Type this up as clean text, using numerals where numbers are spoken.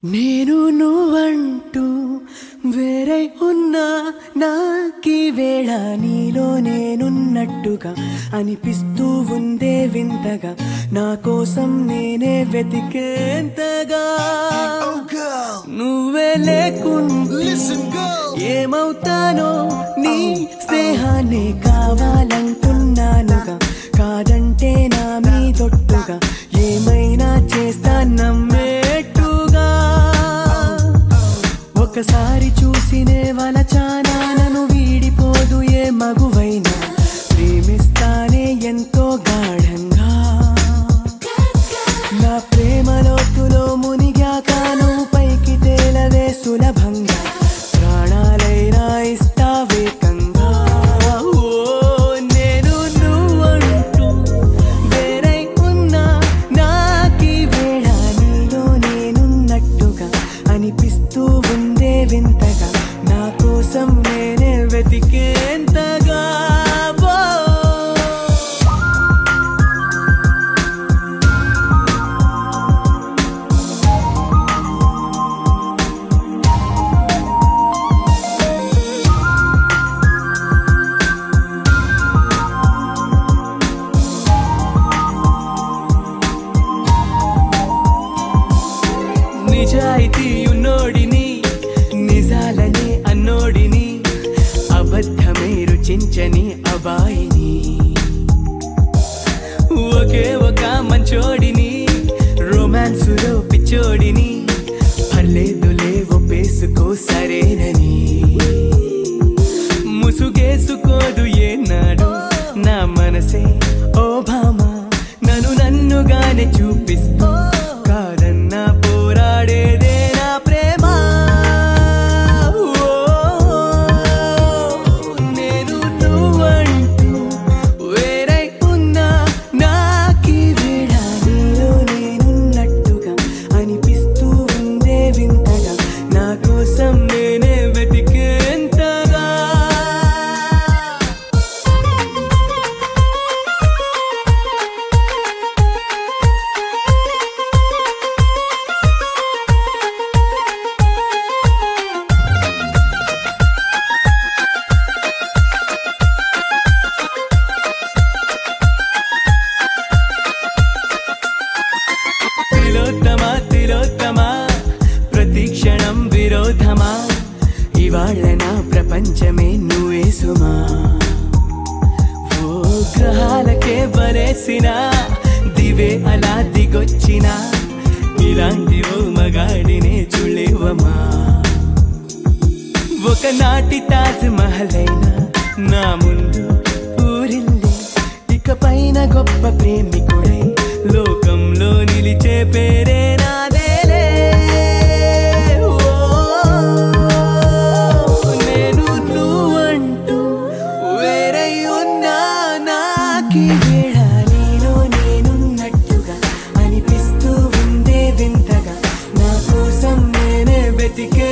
నేను నువ్వంటూ వేరే ఉన్నా నాకీ వేళ నీలో నేనున్నట్టుగా అనిపిస్తూ ఉందే వింతగా నా కోసం నేనే వెతికేంతగా నువ్వే లేకుండా ఏమవుతానో నీ స్నేహాన్ని కావాలంటున్నానుగా కాదంటే నా మీదొట్టుగా ఏమైనా చేస్తా నమ్మేట్టుగా ఒకసారి చూసినే వలచానా నన్ను వీడిపోదు ఏ మగువైనా ప్రేమిస్తానే ఎంతో గాఢంగా నా ప్రేమ లోతులో మునిగాక నువ్వు పైకి తేలవే సులభంగా ప్రాణాలైనా ఇస్తావేకంగా నేను నువ్వంటూ వేరై ఉన్నా నాకీ వేళ నీలో నేనున్నట్టుగా అనిపిస్తూ ఉందే వింతగా నా కోసం నేనే వెతికేంతగా నిజాయితీ ఉన్నోడిని నిజాలనే అన్నోడిని అబద్ధమే రుచించని అబాయిని ఒకే ఒక మంచోడిని రొమాన్సులో పిచ్చోడిని పర్లేదులే ఒప్పేసుకో సరేనని ముసుగేసుకోదు ఏనాడు నా మనసే ఓ భామా నన్నుగానే చూపిస్తూ కాదన్నా పోరాడేదే నా ప్రేమ నేను నువ్వంటూ వేరై ఉన్నా నాకీ వేళ నీలో నేనున్నట్టుగా అనిపిస్తూ ఉందే వింతగా నా కోసం నేనే వెతికేంతగా తిలోత్తమా ప్రతి క్షణం విరోధమా ఇవాళ నా ప్రపంచమే నువ్వే సుమా ఓ గ్రహాలకే వరేసిన దివే అలా దిగొచ్చిన ఇలాంటి ఓ మగాడినే చూలేవమా ఒకనాటి తాజ్ మహల్ అయినా నా ముందు ఊరిల్లి ఇక పైన గొప్ప ప్రేమికుడై లోకంలో నిలిచే పేరే నాదేలే నేను నువ్వంటూ వేరై ఉన్నా నాకీ వేళ నీలో నేనున్నట్టుగా అనిపిస్తూ ఉందే వింతగా నా కోసం నేనే వెతికే